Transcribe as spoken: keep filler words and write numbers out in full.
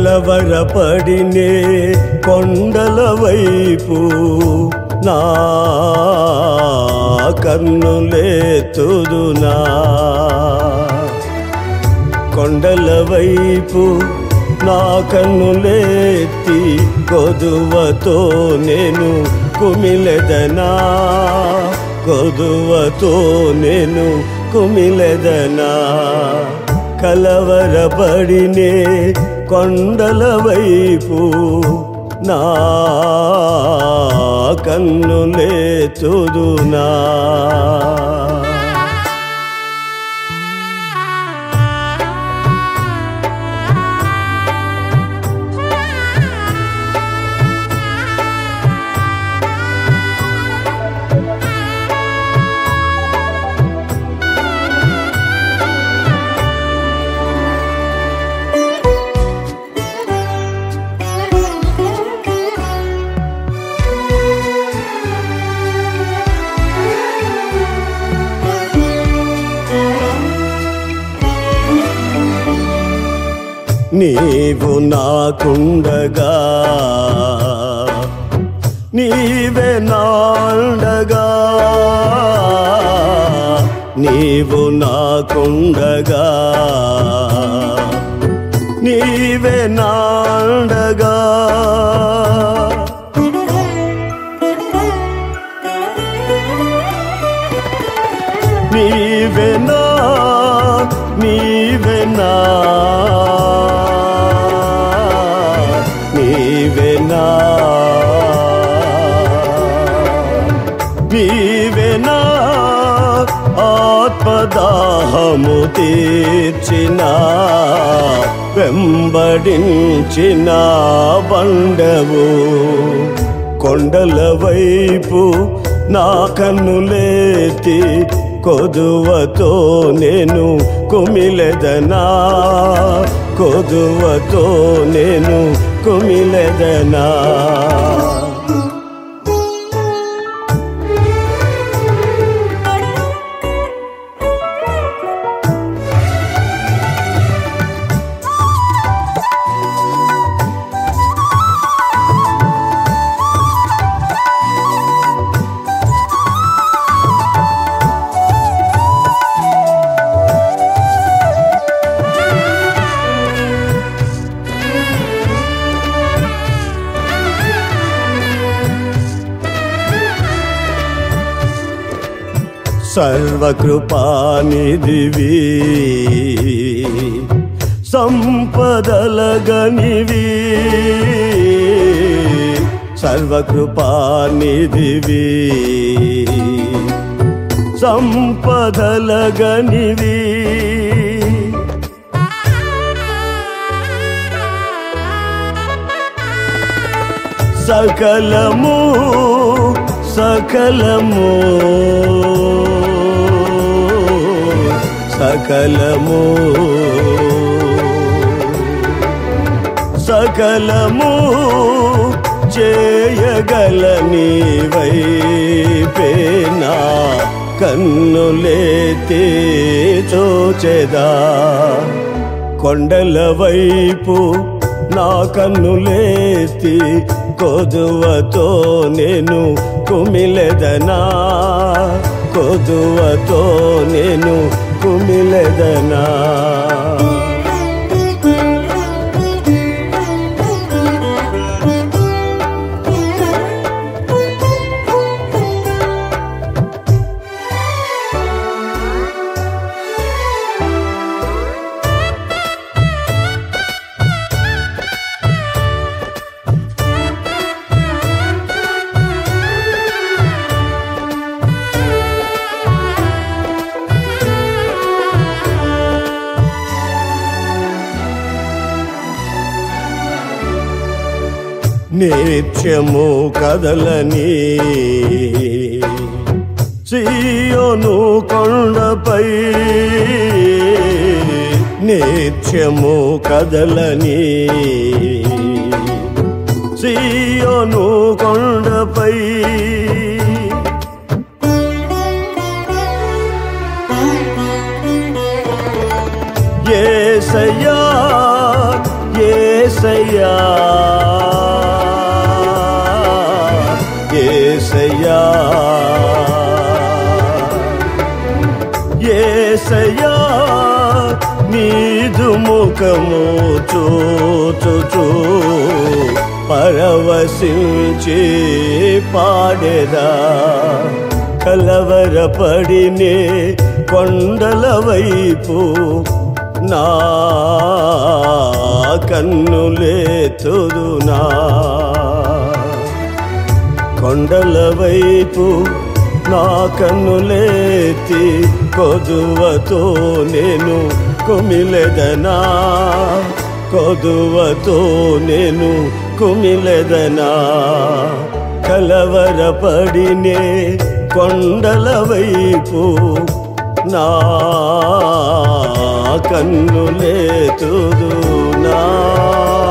కలవరపడినే కొండల వైపు నా కన్నులెత్తుదునా కొండల వైపు నా కన్నులెత్తి కొదువతో నేను కుమిలెదనా కొదువతో నేను కుమిలెదనా కలవరపడినే కొండల వైపు నా కన్నులెత్తుదునా నీవు నాకుండగా నీవే నాండగా నీవు నాకుండగా నీవే నాండగా నీవే నా నీవే నా నీవేనా నీవేనా ఆత్మదాహము తీర్చిన వెంబడించిన బండవు కొండల వైపు నా కన్నులెత్తి కొదువతో నేను కుమిలెదనా కొదువతో నేను కుమిలెదనా సర్వకృపానిధివి సంపదలగనివి సర్వకృపానిధివి సంపదలగనివి సకలము సకలము సకలము సకలము చేయగల నీవైపేనా కన్నులెత్తి చూచెదా కొండల వైపు నా కన్నులెత్తి కొదువతో నేను కుమిలెదనా కొదువతో నేను కుమిలెదనా నిత్యము కదలని సీయోను కొండపై నిత్యము కదలని సీయోను కొండపై యేసయ్యా యేసయ్యా యేసయ్యా యేసయ్యా యేసయ్యా నీదు ముఖము చూచుచూ పరవశించి పాడెదా కలవరపడినే కొండల వైపు నా కన్నులేతుదునా కొండల వైపు నా కన్నులేతి కొదువతో నేను కుమిలెదనా కొదువతో నేను కుమిలెదనా కలవరపడినే కొండల వైపు నా కన్నులేతుదునా